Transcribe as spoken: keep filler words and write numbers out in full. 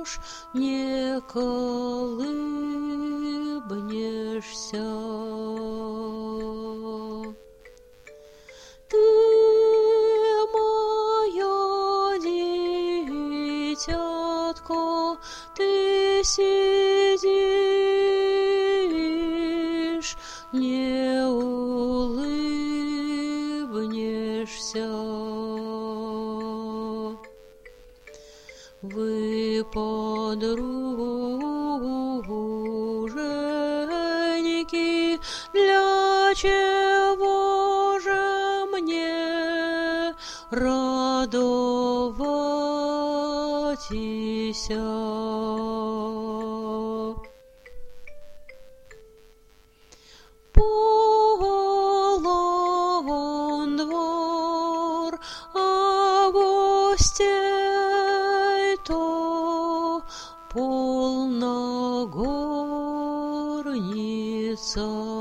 уж не колыбнешься. Ты мое дитятко, ты сидишь, не улыбнешься. Вы, подруженьки, для чего же мне радоватися? Полон двор, а гостей-то полна горница.